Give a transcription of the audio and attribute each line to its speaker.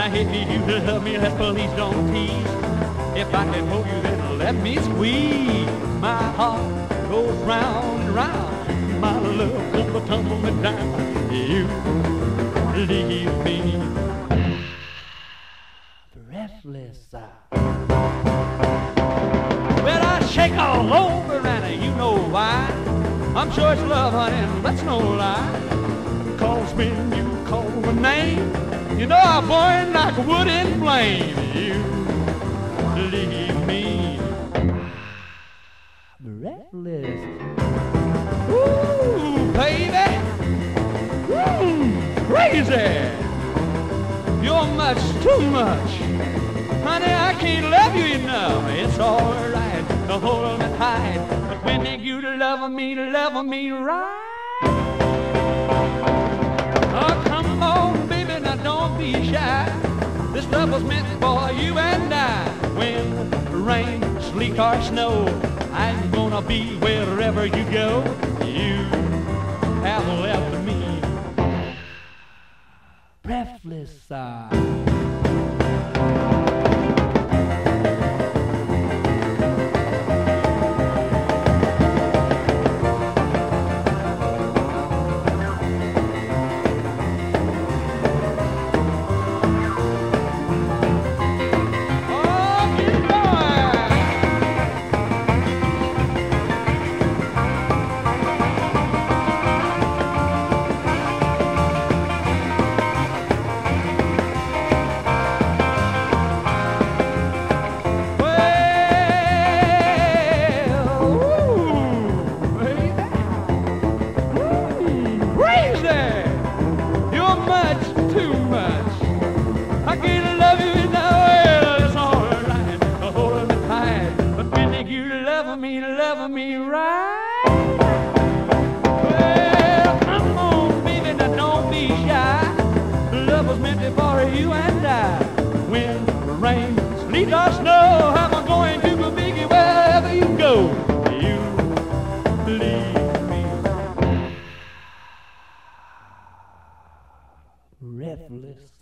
Speaker 1: if you love me, let's please don't tease. If I can hold you, then let me squeeze. My heart goes round and round. My love comes tumbling down. You leave me breathless. Well, I shake all over, and you know why. I'm sure it's love, honey, and that's no lie. 'Cause when you call my name, you know I burn like wood in flame. You leave me breathless. Ooh, baby, crazy. You're much too much, honey. I can't love you enough. It's all right to hold me tight, but when you love me right. Oh, come on, baby, now don't be shy. This love was meant for you and I. When rain, sleet, or snow, I'm gonna be wherever you go. You have left me breathless. Love me right. Well, come on, baby, now don't be shy. Love was meant for you and I. When rain, sleet, or snow, I'm going to go biggie wherever you go. You leave me breathless.